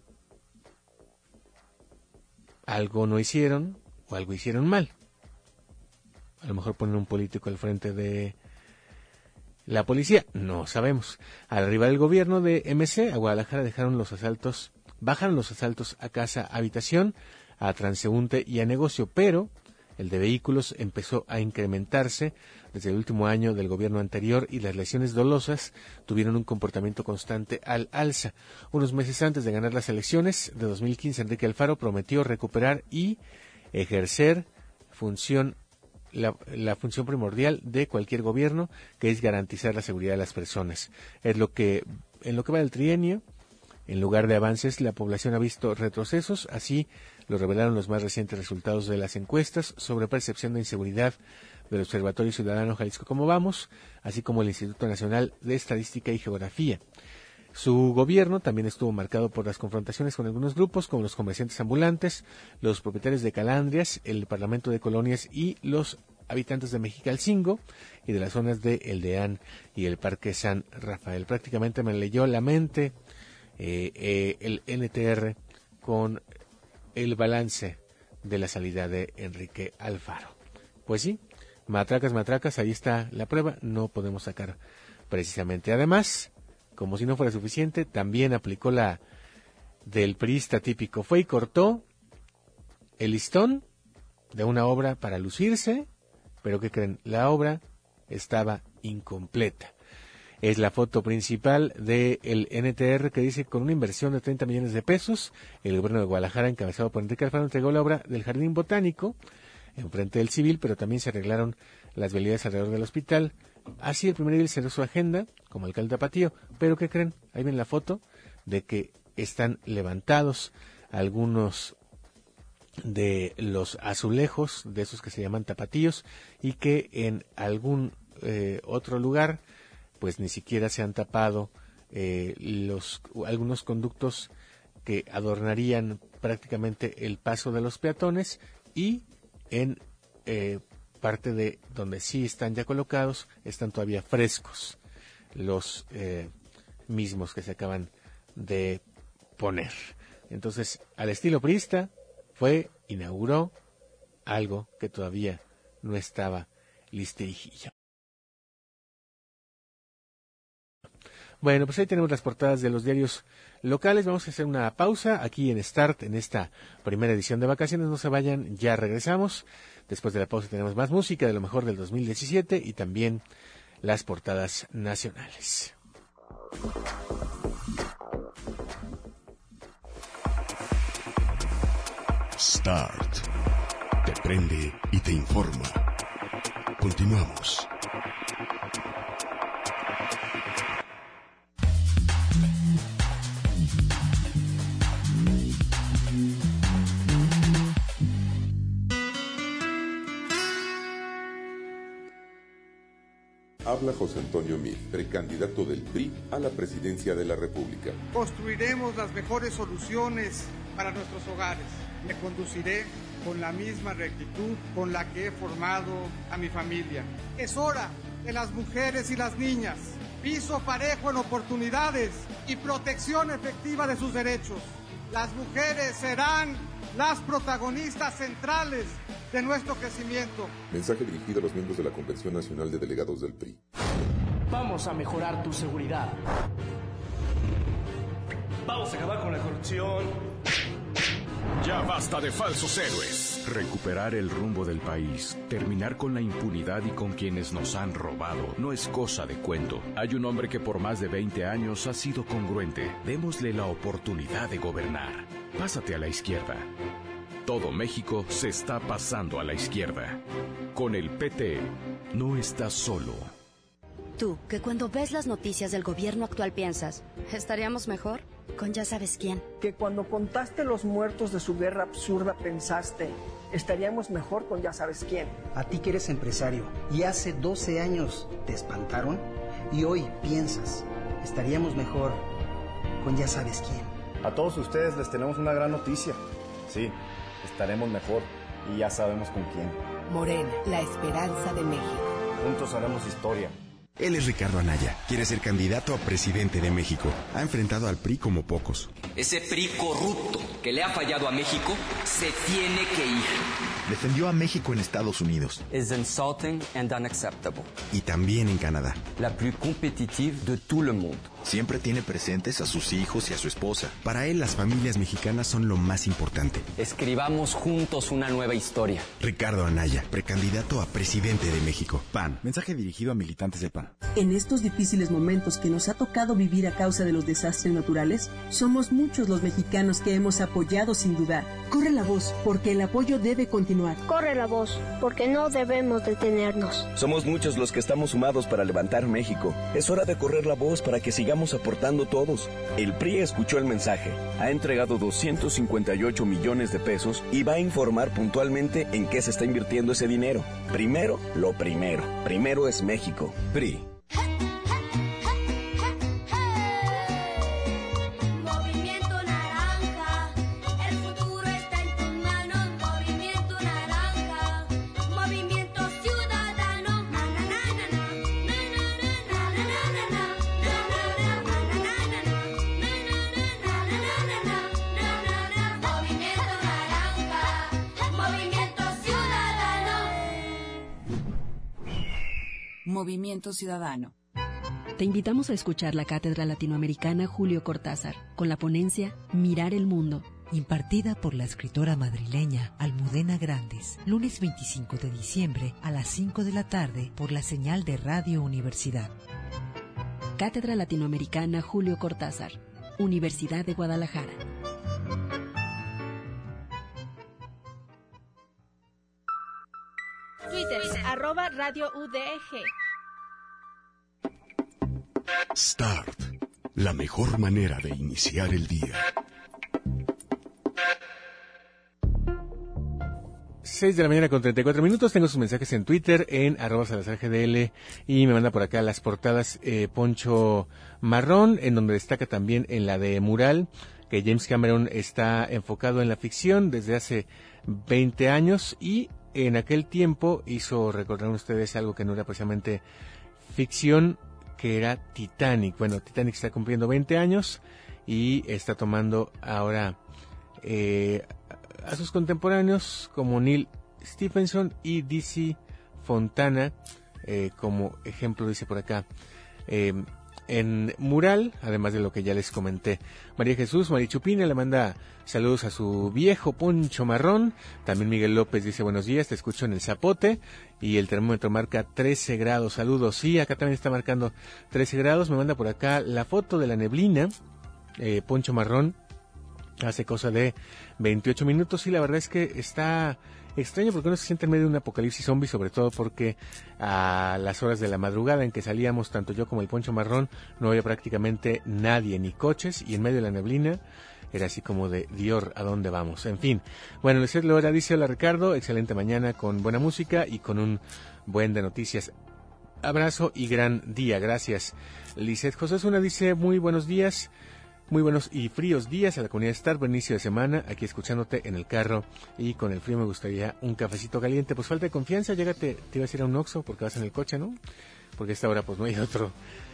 Algo no hicieron o algo hicieron mal. A lo mejor ponen un político al frente de la policía, no sabemos. Al arribar el gobierno de MC, a Guadalajara bajaron los asaltos a casa, habitación, a transeúnte y a negocio, pero el de vehículos empezó a incrementarse desde el último año del gobierno anterior y las lesiones dolosas tuvieron un comportamiento constante al alza. Unos meses antes de ganar las elecciones de 2015, Enrique Alfaro prometió recuperar y ejercer la función primordial de cualquier gobierno, que es garantizar la seguridad de las personas. En lo que va del trienio, en lugar de avances, la población ha visto retrocesos, así lo revelaron los más recientes resultados de las encuestas sobre percepción de inseguridad del Observatorio Ciudadano Jalisco Cómo Vamos, así como el Instituto Nacional de Estadística y Geografía. Su gobierno también estuvo marcado por las confrontaciones con algunos grupos, como los comerciantes ambulantes, los propietarios de calandrias, el Parlamento de Colonias y los habitantes de Mexicalcingo y de las zonas de El Deán y el Parque San Rafael. Prácticamente me leyó la mente el NTR con el balance de la salida de Enrique Alfaro. Pues sí, matracas, ahí está la prueba, no podemos sacar precisamente. Además, como si no fuera suficiente, también aplicó la del priista típico. Fue y cortó el listón de una obra para lucirse, pero ¿qué creen? La obra estaba incompleta. Es la foto principal del NTR, que dice: con una inversión de 30 millones de pesos, el gobierno de Guadalajara, encabezado por Enrique Alfaro, entregó la obra del Jardín Botánico enfrente del Civil, pero también se arreglaron las vialidades alrededor del hospital. Así el primer edil cerró su agenda como alcalde tapatío, pero ¿qué creen? Ahí ven la foto de que están levantados algunos de los azulejos, de esos que se llaman tapatíos, y que en algún otro lugar pues ni siquiera se han tapado algunos conductos que adornarían prácticamente el paso de los peatones, y en parte de donde sí están ya colocados están todavía frescos los mismos que se acaban de poner. Entonces, al estilo priista, inauguró algo que todavía no estaba listillo. Bueno, pues ahí tenemos las portadas de los diarios locales. Vamos a hacer una pausa aquí en Start, en esta primera edición de vacaciones. No se vayan, ya regresamos. Después de la pausa tenemos más música de lo mejor del 2017 y también las portadas nacionales. Start. Te prende y te informa. Continuamos. Habla José Antonio Meade, precandidato del PRI a la presidencia de la República. Construiremos las mejores soluciones para nuestros hogares. Me conduciré con la misma rectitud con la que he formado a mi familia. Es hora de las mujeres y las niñas, piso parejo en oportunidades y protección efectiva de sus derechos. Las mujeres serán las protagonistas centrales de nuestro crecimiento. Mensaje dirigido a los miembros de la Convención Nacional de Delegados del PRI. Vamos a mejorar tu seguridad. Vamos a acabar con la corrupción. Ya basta de falsos héroes. Recuperar el rumbo del país, terminar con la impunidad y con quienes nos han robado, no es cosa de cuento. Hay un hombre que por más de 20 años ha sido congruente. Démosle la oportunidad de gobernar. Pásate a la izquierda. Todo México se está pasando a la izquierda. Con el PT, no estás solo. Tú, que cuando ves las noticias del gobierno actual piensas, ¿estaríamos mejor? Con ya sabes quién. Que cuando contaste los muertos de su guerra absurda pensaste, estaríamos mejor con ya sabes quién. A ti que eres empresario y hace 12 años te espantaron y hoy piensas, estaríamos mejor con ya sabes quién. A todos ustedes les tenemos una gran noticia. Sí, estaremos mejor y ya sabemos con quién. Morena, la esperanza de México. Juntos haremos historia. Él es Ricardo Anaya, quiere ser candidato a presidente de México. Ha enfrentado al PRI como pocos. Ese PRI corrupto que le ha fallado a México se tiene que ir. Defendió a México en Estados Unidos. Es insulting and unacceptable. Y también en Canadá. La plus compétitive de tout le monde. Siempre tiene presentes a sus hijos y a su esposa. Para él, las familias mexicanas son lo más importante. Escribamos juntos una nueva historia. Ricardo Anaya, precandidato a presidente de México. PAN. Mensaje dirigido a militantes del PAN. En estos difíciles momentos que nos ha tocado vivir a causa de los desastres naturales, somos muchos los mexicanos que hemos apoyado sin dudar. Corre la voz, porque el apoyo debe continuar. Corre la voz, porque no debemos detenernos. Somos muchos los que estamos sumados para levantar México. Es hora de correr la voz para que sigamos aportando todos. El PRI escuchó el mensaje, ha entregado 258 millones de pesos y va a informar puntualmente en qué se está invirtiendo ese dinero. Primero, lo primero. Primero es México. PRI. Movimiento Ciudadano. Te invitamos a escuchar la Cátedra Latinoamericana Julio Cortázar, con la ponencia Mirar el Mundo, impartida por la escritora madrileña Almudena Grandes, lunes 25 de diciembre a las 5 de la tarde por la señal de Radio Universidad. Cátedra Latinoamericana Julio Cortázar, Universidad de Guadalajara. Twitter, @Radio UDG. Start, la mejor manera de iniciar el día. 6 de la mañana con 34 minutos. Tengo sus mensajes en Twitter, en @SalazarGDL, y me manda por acá las portadas Poncho Marrón, en donde destaca también en la de Mural, que James Cameron está enfocado en la ficción desde hace 20 años y en aquel tiempo hizo, recordarán ustedes, algo que no era precisamente ficción, que era Titanic. Bueno, Titanic está cumpliendo 20 años y está tomando ahora a sus contemporáneos como Neil Stephenson y D.C. Fontana como ejemplo, dice por acá. En Mural, además de lo que ya les comenté. María Jesús Marichupina le manda saludos a su viejo Poncho Marrón. También Miguel López dice buenos días, te escucho en el Zapote y el termómetro marca 13 grados. Saludos, sí, acá también está marcando 13 grados. Me manda por acá la foto de la neblina. Poncho Marrón hace cosa de 28 minutos y la verdad es que está extraño porque uno se siente en medio de un apocalipsis zombie, sobre todo porque a las horas de la madrugada en que salíamos, tanto yo como el Poncho Marrón, no había prácticamente nadie ni coches, y en medio de la neblina era así como de Dior, ¿a dónde vamos? En fin, bueno, Lizeth Lora dice: hola Ricardo, excelente mañana con buena música y con un buen de noticias. abrazo y gran día. Gracias. Lizeth José Zuna dice, muy buenos días, muy buenos y fríos días a la comunidad Star, buen inicio de semana, aquí escuchándote en el carro y con el frío me gustaría un cafecito caliente. Pues falta de confianza, llégate, te ibas a ir a un Oxxo porque vas en el coche, ¿no? Porque a esta hora pues no hay otro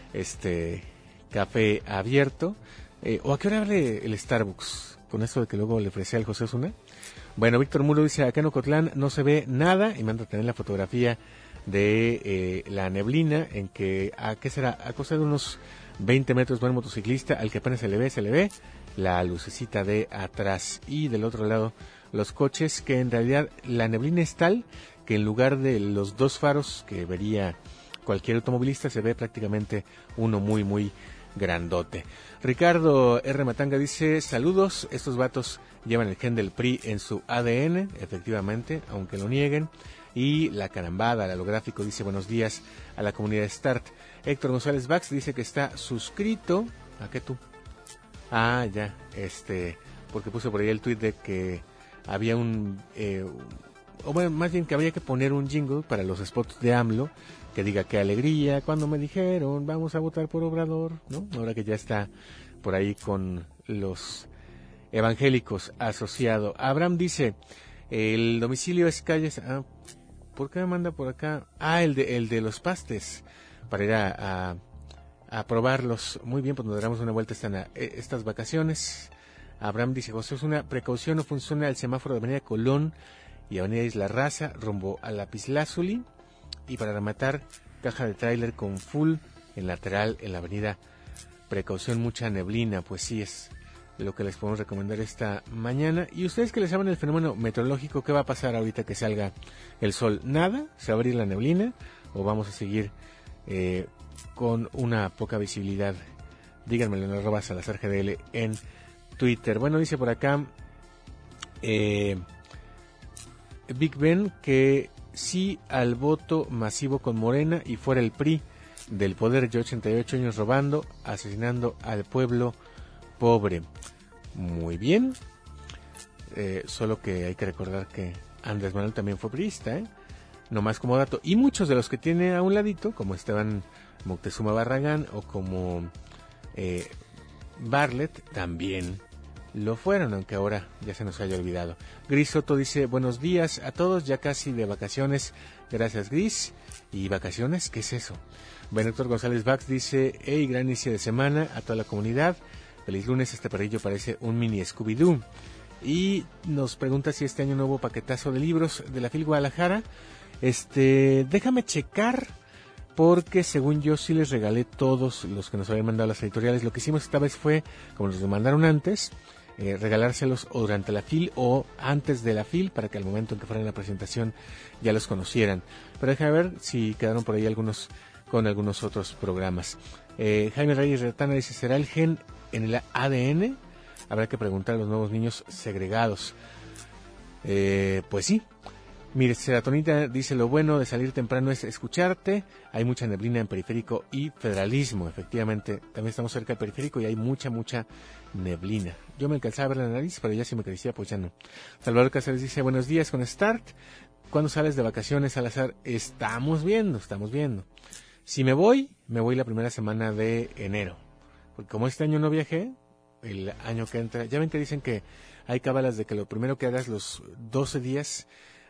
café abierto. ¿O a qué hora abre el Starbucks? Con esto de que luego le ofrecía al José Zuna. Bueno, Víctor Muro dice, acá en Ocotlán no se ve nada, y manda también la fotografía de la neblina, en que, ¿qué será? A cosa de unos 20 metros va el motociclista, al que apenas se le ve la lucecita de atrás. Y del otro lado, los coches, que en realidad la neblina es tal que en lugar de los dos faros que vería cualquier automovilista, se ve prácticamente uno muy, muy grandote. Ricardo R. Matanga dice, saludos, estos vatos llevan el gen del PRI en su ADN, efectivamente, aunque lo nieguen. Y la carambada, el holográfico, dice buenos días a la comunidad Start. Héctor González Bax dice que está suscrito. ¿A qué tú? Ah, ya, porque puse por ahí el tuit de que había o bueno, más bien que habría que poner un jingle para los spots de AMLO, que diga qué alegría cuando me dijeron vamos a votar por Obrador, ¿no? Ahora que ya está por ahí con los evangélicos asociado. Abraham dice, el domicilio es calles... ¿por qué me manda por acá? El de los pastes, para ir a probarlos. Muy bien, pues nos daremos una vuelta estas vacaciones. Abraham dice, José, es una precaución, no funciona el semáforo de Avenida Colón y Avenida Isla Raza, rumbo a Lapislázuli. Y para rematar, caja de tráiler con full en lateral en la avenida. Precaución, mucha neblina, pues sí es lo que les podemos recomendar esta mañana. Y ustedes que les saben el fenómeno meteorológico, ¿qué va a pasar ahorita que salga el sol? Nada, se va a abrir la neblina o vamos a seguir con una poca visibilidad. Díganmelo en @SalazarGDL en Twitter. Bueno, dice por acá Big Ben que sí al voto masivo con Morena y fuera el PRI del poder, ya 88 años robando, asesinando al pueblo pobre. Muy bien, solo que hay que recordar que Andrés Manuel también fue priista, no más como dato, y muchos de los que tiene a un ladito, como Esteban Moctezuma Barragán o como Bartlett, también lo fueron, aunque ahora ya se nos haya olvidado. Gris Soto dice, buenos días a todos, ya casi de vacaciones, gracias Gris. ¿Y vacaciones? ¿Qué es eso? Bueno, Héctor González Bax dice, hey, gran inicio de semana a toda la comunidad, feliz lunes, este perrillo parece un mini Scooby-Doo. Y nos pregunta si este año no hubo paquetazo de libros de la FIL Guadalajara. Déjame checar, porque según yo sí les regalé todos los que nos habían mandado las editoriales. Lo que hicimos esta vez fue, como nos lo mandaron antes, regalárselos o durante la FIL o antes de la FIL, para que al momento en que fueran la presentación ya los conocieran. Pero déjame ver si quedaron por ahí algunos con algunos otros programas. Jaime Reyes Retana dice, ¿será el gen en el ADN? Habrá que preguntar a los nuevos niños segregados. Pues sí. Mire, Seratonita dice, lo bueno de salir temprano es escucharte. Hay mucha neblina en Periférico y Federalismo. Efectivamente, también estamos cerca del Periférico y hay mucha neblina. Yo me alcanzaba a ver la nariz, pero ya si me crecía, pues ya no. Salvador Cáceres dice, buenos días con Start. ¿Cuándo sales de vacaciones, Salazar? Estamos viendo. Si me voy la primera semana de enero. Porque como este año no viajé, el año que entra, ya ven que dicen que hay cábalas de que lo primero que hagas los 12 días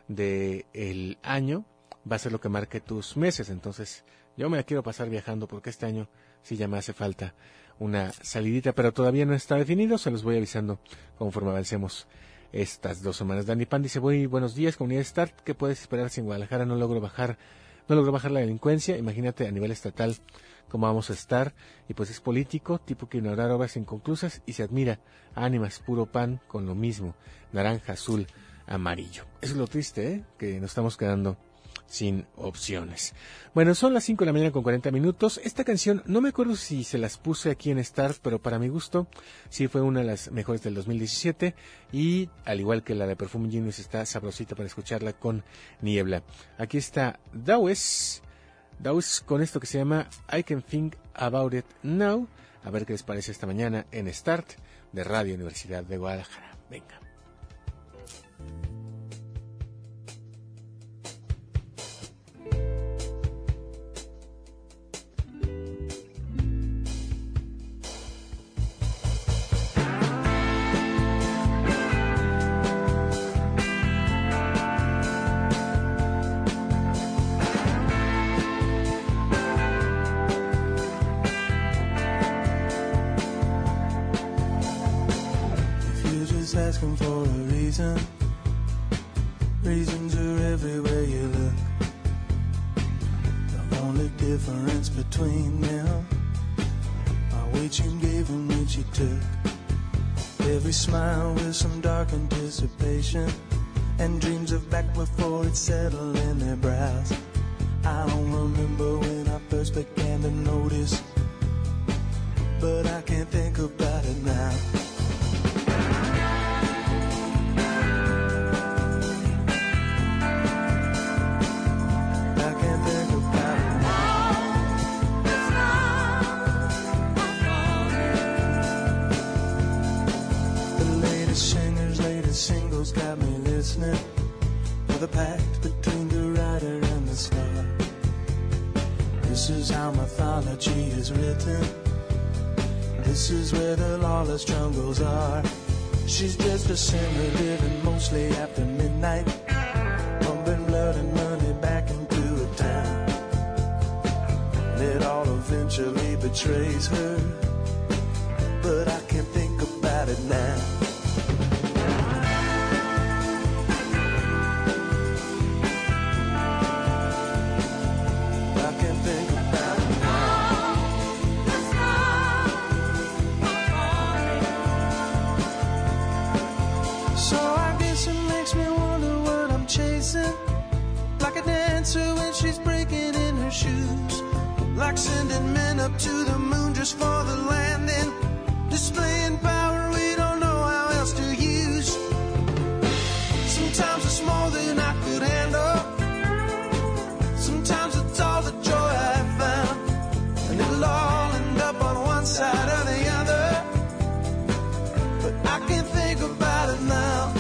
del año va a ser lo que marque tus meses. Entonces yo me la quiero pasar viajando, porque este año sí ya me hace falta una salidita, pero todavía no está definido, se los voy avisando conforme avancemos estas 2 semanas. Dani Pan dice, buenos días comunidad Start, ¿qué puedes esperar si en Guadalajara no logró bajar la delincuencia? Imagínate a nivel estatal cómo vamos a estar. Y pues es político, tipo que ignorar obras inconclusas y se admira ánimas, puro pan con lo mismo, naranja, azul, amarillo. Eso es lo triste, que nos estamos quedando sin opciones. Bueno, son las 5 de la mañana con 40 minutos. Esta canción, no me acuerdo si se las puse aquí en Start, pero para mi gusto sí fue una de las mejores del 2017, y al igual que la de Perfume Genius está sabrosita para escucharla con niebla. Aquí está Dawes con esto que se llama I Can Think About It Now. A ver qué les parece esta mañana en Start de Radio Universidad de Guadalajara. Venga. asking for a reason. Reasons are everywhere you look. The only difference between them are which you gave and which you took. Every smile with some dark anticipation, and dreams of back before it settled in their brows. I don't remember when I first began to notice, but I can't think about it now. Got me listening for the pact between the writer and the star. This is how mythology is written. This is where the lawless jungles are. She's just a sinner living mostly after midnight, pumping blood and money back into a town. And it all eventually betrays her, but I can't think about it now. When she's breaking in her shoes, like sending men up to the moon just for the landing, displaying power we don't know how else to use. Sometimes it's more than I could handle, sometimes it's all the joy I found, and it'll all end up on one side or the other, but I can't think about it now.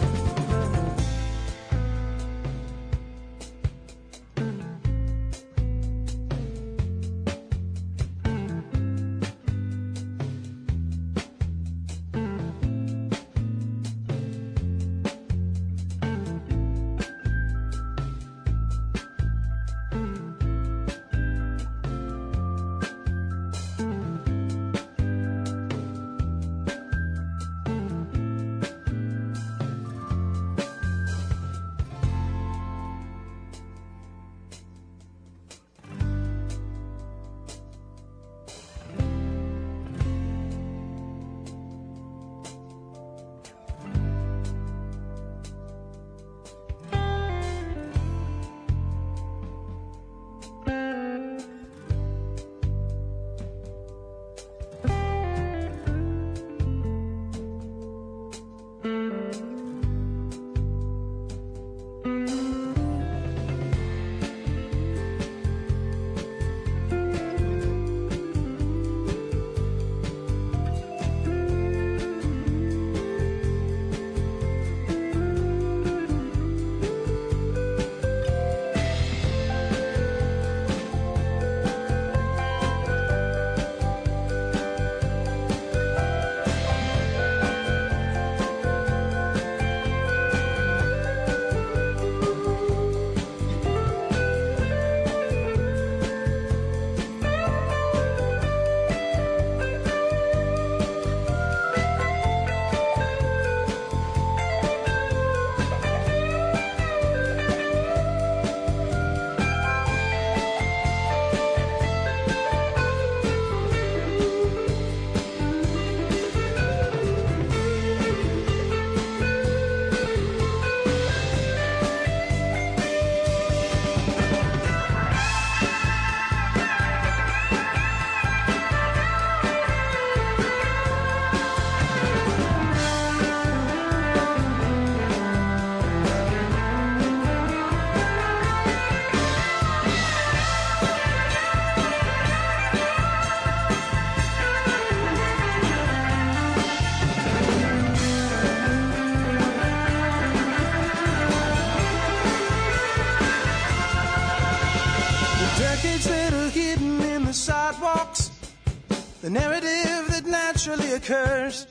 The narrative that naturally occurs,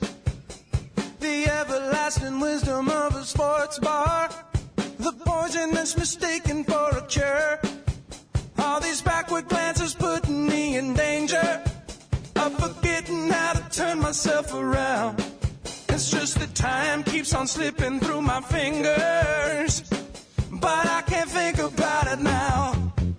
the everlasting wisdom of a sports bar, the poison that's mistaken for a cure. All these backward glances putting me in danger of forgetting how to turn myself around. And It's just that time keeps on slipping through my fingers, but I can't think about it now.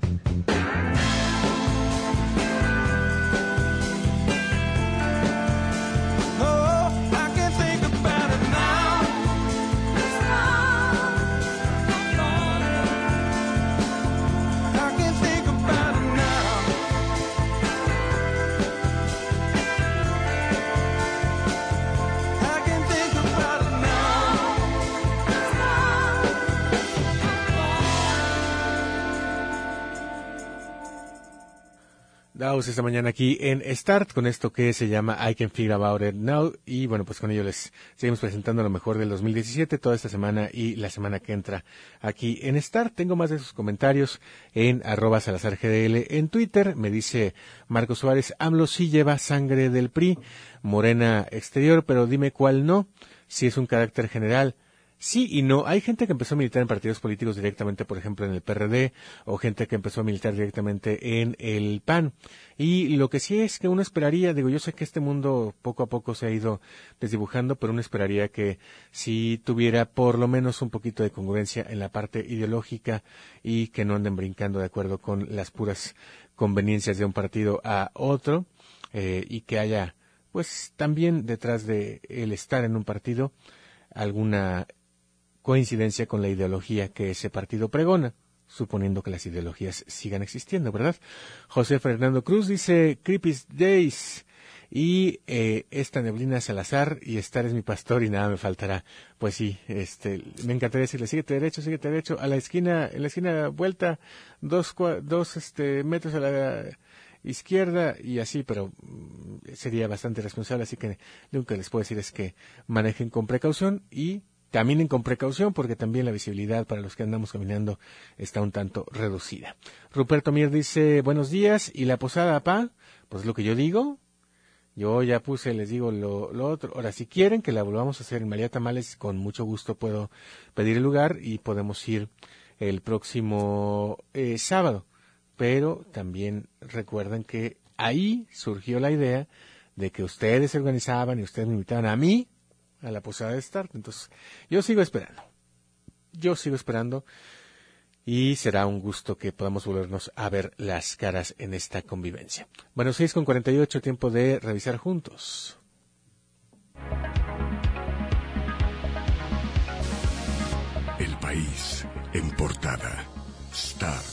Daos esta mañana aquí en Start con esto que se llama I Can Figure About It Now, y bueno, pues con ello les seguimos presentando lo mejor del 2017 toda esta semana y la semana que entra aquí en Start. Tengo más de sus comentarios en @SalazarGDL en Twitter. Me dice Marco Suárez: AMLO sí lleva sangre del PRI, Morena exterior, pero dime cuál no, si es un carácter general. Sí y no. Hay gente que empezó a militar en partidos políticos directamente, por ejemplo, en el PRD, o gente que empezó a militar directamente en el PAN. Y lo que sí es que uno esperaría, digo, yo sé que este mundo poco a poco se ha ido desdibujando, pero uno esperaría que sí tuviera por lo menos un poquito de congruencia en la parte ideológica y que no anden brincando de acuerdo con las puras conveniencias de un partido a otro, y que haya, pues, también detrás de el estar en un partido alguna coincidencia con la ideología que ese partido pregona, suponiendo que las ideologías sigan existiendo, ¿verdad? José Fernando Cruz dice: Creepy Days y esta neblina Salazar y estar es mi pastor y nada me faltará. Pues sí, me encantaría decirle: síguete derecho, en la esquina vuelta, dos metros a la izquierda y así, pero sería bastante irresponsable, así que lo único que les puedo decir es que manejen con precaución y caminen con precaución, porque también la visibilidad para los que andamos caminando está un tanto reducida. Ruperto Mier dice: buenos días, ¿y la posada, pa? Pues lo que yo digo, yo ya puse, les digo lo otro. Ahora, si quieren que la volvamos a hacer en María Tamales, con mucho gusto puedo pedir el lugar y podemos ir el próximo sábado. Pero también recuerden que ahí surgió la idea de que ustedes se organizaban y ustedes me invitaban a mí a la posada de Start. Entonces, yo sigo esperando y será un gusto que podamos volvernos a ver las caras en esta convivencia. Bueno, 6:48, tiempo de revisar juntos. El país en portada. Start.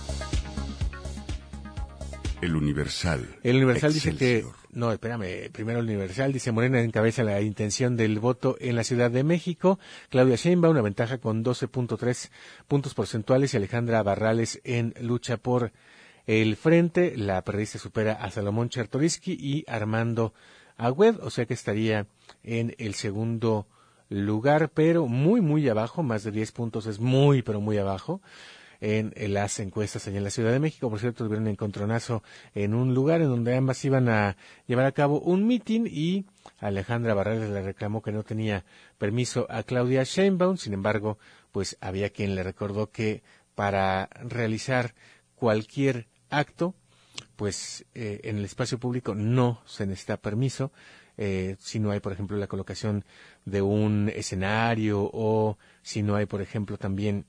El Universal dice que... No, espérame. Primero el Universal dice: Morena encabeza la intención del voto en la Ciudad de México. Claudia Sheinbaum, una ventaja con 12.3 puntos porcentuales, y Alejandra Barrales en lucha por el frente. La periodista supera a Salomón Chertorivsky y Armando Agüed, o sea que estaría en el segundo lugar, pero muy, muy abajo, más de 10 puntos, es muy, pero muy abajo en las encuestas allá en la Ciudad de México. Por cierto, tuvieron un encontronazo en un lugar en donde ambas iban a llevar a cabo un mitin y Alejandra Barrales le reclamó que no tenía permiso a Claudia Sheinbaum. Sin embargo, pues había quien le recordó que para realizar cualquier acto, pues en el espacio público no se necesita permiso, si no hay, por ejemplo, la colocación de un escenario, o si no hay, por ejemplo, también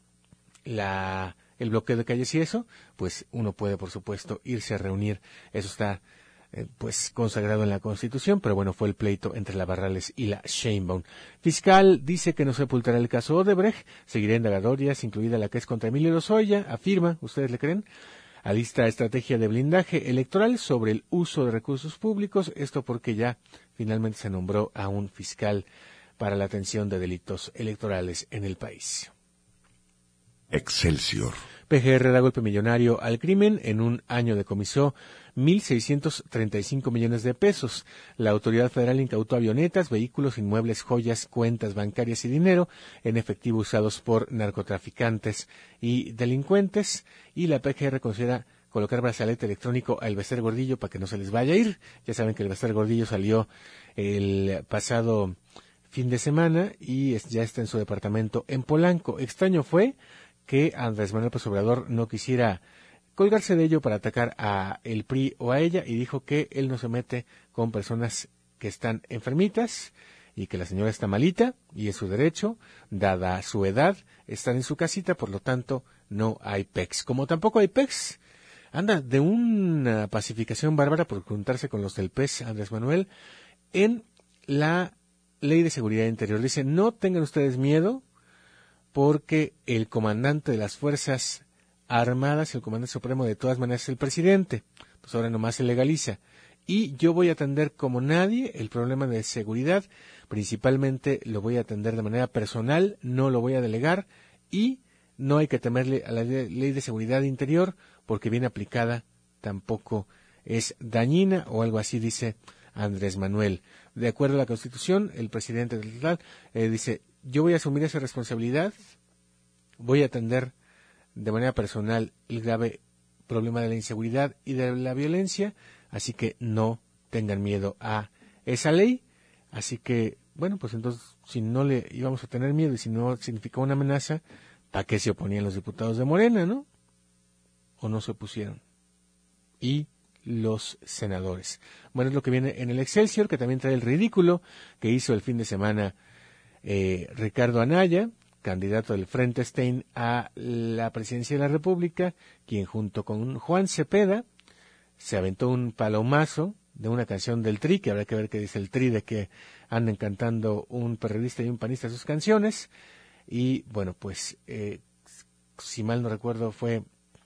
el bloqueo de calles y eso, pues uno puede, por supuesto, irse a reunir. Eso está pues consagrado en la Constitución, pero bueno, fue el pleito entre la Barrales y la Sheinbaum. Fiscal dice que no sepultará el caso Odebrecht, seguirá indagatorias, incluida la que es contra Emilio Lozoya, afirma. ¿Ustedes le creen? Alista estrategia de blindaje electoral sobre el uso de recursos públicos, esto porque ya finalmente se nombró a un fiscal para la atención de delitos electorales en el país. Excelsior. PGR da golpe millonario al crimen. En un año decomisó 1.635 millones de pesos. La autoridad federal incautó avionetas, vehículos, inmuebles, joyas, cuentas bancarias y dinero en efectivo usados por narcotraficantes y delincuentes. Y la PGR considera colocar brazalete electrónico a Elbester Gordillo para que no se les vaya a ir. Ya saben que Elbester Gordillo salió el pasado fin de semana y ya está en su departamento en Polanco. Extraño fue que Andrés Manuel López Obrador no quisiera colgarse de ello para atacar a el PRI o a ella, y dijo que él no se mete con personas que están enfermitas y que la señora está malita y es su derecho, dada su edad, estar en su casita, por lo tanto no hay PEX. Como tampoco hay PEX, anda de una pacificación bárbara por juntarse con los del PES, Andrés Manuel, en la Ley de Seguridad Interior. Dice, no tengan ustedes miedo porque el comandante de las Fuerzas Armadas, el comandante supremo, de todas maneras es el presidente. Entonces ahora nomás se legaliza. Y yo voy a atender como nadie el problema de seguridad, principalmente lo voy a atender de manera personal, no lo voy a delegar y no hay que temerle a la Ley de Seguridad Interior porque bien aplicada tampoco es dañina o algo así, dice Andrés Manuel. De acuerdo a la Constitución, el presidente del Estado dice, yo voy a asumir esa responsabilidad, voy a atender de manera personal el grave problema de la inseguridad y de la violencia, así que no tengan miedo a esa ley. Así que, bueno, pues entonces, si no le íbamos a tener miedo y si no significaba una amenaza, ¿para qué se oponían los diputados de Morena, no? ¿O no se opusieron? Y los senadores. Bueno, es lo que viene en el Excelsior, que también trae el ridículo que hizo el fin de semana Ricardo Anaya, candidato del Frente Stein a la presidencia de la República, quien junto con Juan Cepeda se aventó un palomazo de una canción del Tri, que habrá que ver qué dice el Tri de que anden cantando un periodista y un panista sus canciones. Y bueno, pues si mal no recuerdo fue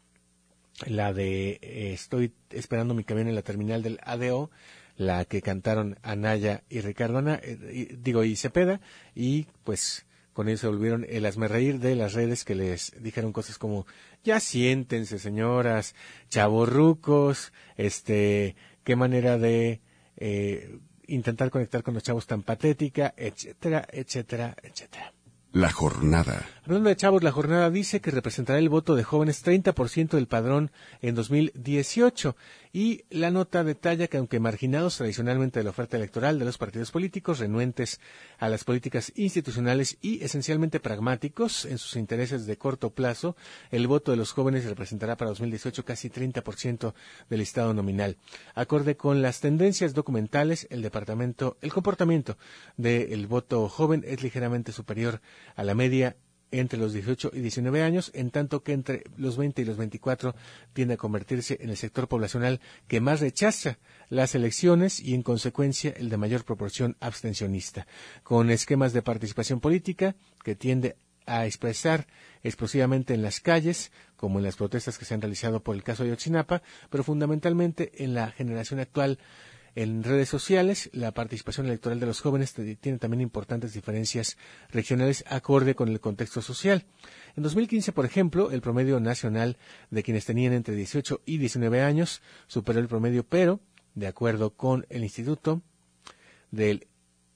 la de Estoy esperando mi camión en la terminal del ADO, la que cantaron Anaya y Ricardo y Cepeda, y pues con ellos se volvieron el hazmerreír de las redes, que les dijeron cosas como, ya siéntense señoras, chavorrucos, qué manera de intentar conectar con los chavos tan patética, etcétera, etcétera, etcétera. La jornada. Hablando de chavos, la jornada dice que representará el voto de jóvenes 30% del padrón en 2018. Y la nota detalla que aunque marginados tradicionalmente de la oferta electoral de los partidos políticos, renuentes a las políticas institucionales y esencialmente pragmáticos en sus intereses de corto plazo, el voto de los jóvenes representará para 2018 casi 30% del listado nominal. Acorde con las tendencias documentales, el comportamiento del voto joven es ligeramente superior a la media entre los 18 y 19 años, en tanto que entre los 20 y los 24 tiende a convertirse en el sector poblacional que más rechaza las elecciones y, en consecuencia, el de mayor proporción abstencionista, con esquemas de participación política que tiende a expresar explosivamente en las calles, como en las protestas que se han realizado por el caso de Ayotzinapa, pero fundamentalmente en la generación actual. En redes sociales, la participación electoral de los jóvenes tiene también importantes diferencias regionales acorde con el contexto social. En 2015, por ejemplo, el promedio nacional de quienes tenían entre 18 y 19 años superó el promedio, pero, de acuerdo con el Instituto del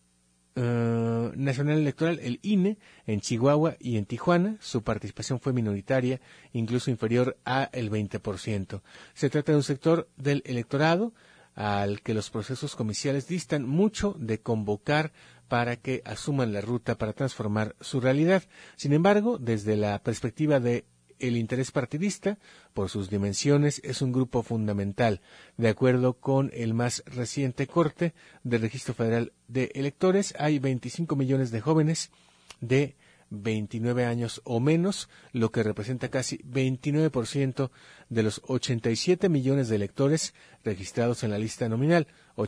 Nacional Electoral, el INE, en Chihuahua y en Tijuana, su participación fue minoritaria, incluso inferior al 20%. Se trata de un sector del electorado al que los procesos comiciales distan mucho de convocar para que asuman la ruta para transformar su realidad. Sin embargo, desde la perspectiva de el interés partidista, por sus dimensiones, es un grupo fundamental. De acuerdo con el más reciente corte del Registro Federal de Electores, hay 25 millones de jóvenes de 29 años o menos, lo que representa casi 29% de los 87 millones de electores registrados en la lista nominal,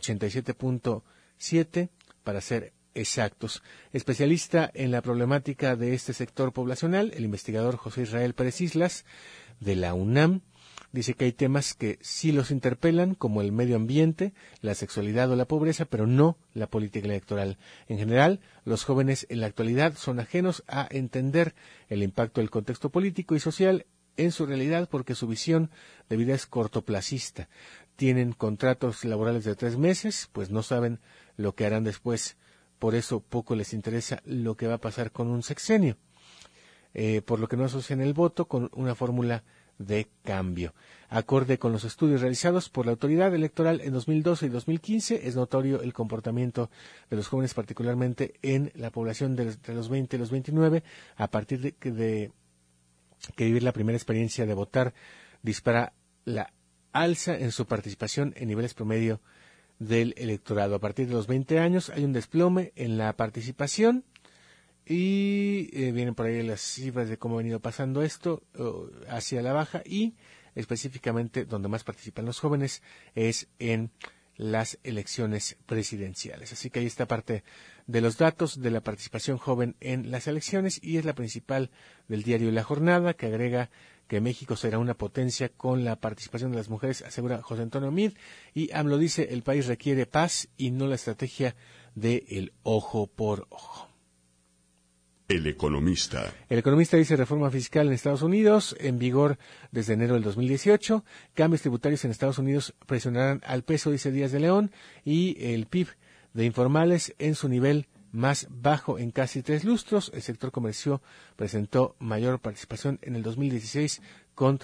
87.7 para ser exactos. Especialista en la problemática de este sector poblacional, el investigador José Israel Pérez Islas, de la UNAM, dice que hay temas que sí los interpelan, como el medio ambiente, la sexualidad o la pobreza, pero no la política electoral. En general, los jóvenes en la actualidad son ajenos a entender el impacto del contexto político y social en su realidad porque su visión de vida es cortoplacista. Tienen contratos laborales de 3 meses, pues no saben lo que harán después. Por eso poco les interesa lo que va a pasar con un sexenio. Por lo que no asocian el voto con una fórmula de cambio. Acorde con los estudios realizados por la autoridad electoral en 2012 y 2015, es notorio el comportamiento de los jóvenes, particularmente en la población de entre los 20 y los 29, a partir de que vivir la primera experiencia de votar dispara la alza en su participación en niveles promedio del electorado. A partir de los 20 años hay un desplome en la participación y vienen por ahí las cifras de cómo ha venido pasando esto hacia la baja, y específicamente donde más participan los jóvenes es en las elecciones presidenciales. Así que ahí está parte de los datos de la participación joven en las elecciones, y es la principal del diario La Jornada, que agrega que México será una potencia con la participación de las mujeres, asegura José Antonio Meade, y AMLO dice: el país requiere paz y no la estrategia de el ojo por ojo. El Economista. El Economista dice: reforma fiscal en Estados Unidos, en vigor desde enero del 2018. Cambios tributarios en Estados Unidos presionarán al peso, dice Díaz de León. Y el PIB de informales en su nivel más bajo en casi 3 lustros. El sector comercio presentó mayor participación en el 2016 con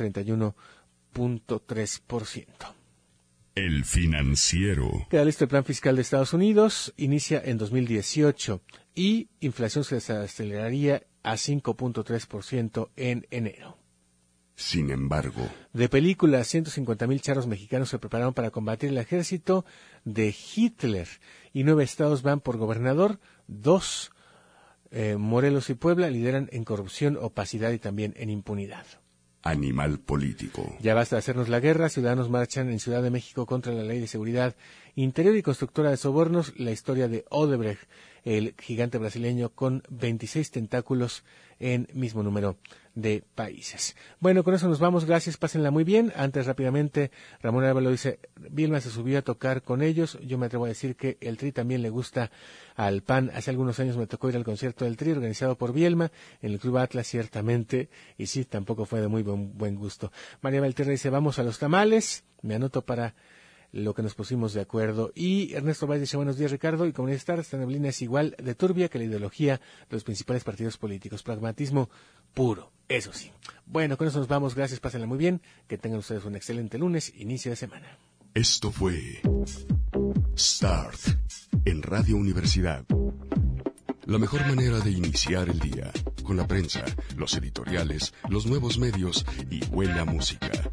31.3%. El Financiero. Queda listo el plan fiscal de Estados Unidos, inicia en 2018 y inflación se desaceleraría a 5.3% en enero. Sin embargo, de película, 150,000 charros mexicanos se prepararon para combatir el ejército de Hitler y 9 estados van por gobernador, 2, Morelos y Puebla, lideran en corrupción, opacidad y también en impunidad. Animal político. Ya basta de hacernos la guerra. Ciudadanos marchan en Ciudad de México contra la Ley de Seguridad Interior y constructora de sobornos. La historia de Odebrecht, el gigante brasileño con 26 tentáculos en mismo número de países. Bueno, con eso nos vamos. Gracias, pásenla muy bien. Antes, rápidamente, Ramón Arevalo dice: Vilma se subió a tocar con ellos. Yo me atrevo a decir que el Tri también le gusta al PAN. Hace algunos años me tocó ir al concierto del Tri organizado por Bielma en el Club Atlas, ciertamente, y sí, tampoco fue de muy buen gusto. María Valterra dice: vamos a los tamales. Me anoto para lo que nos pusimos de acuerdo. Y Ernesto Valles dice: buenos días, Ricardo, y Comunidad Star, esta neblina es igual de turbia que la ideología de los principales partidos políticos. Pragmatismo puro, eso sí. Bueno, con eso nos vamos. Gracias, pásenla muy bien. Que tengan ustedes un excelente lunes, inicio de semana. Esto fue Start en Radio Universidad. La mejor manera de iniciar el día, con la prensa, los editoriales, los nuevos medios y buena música.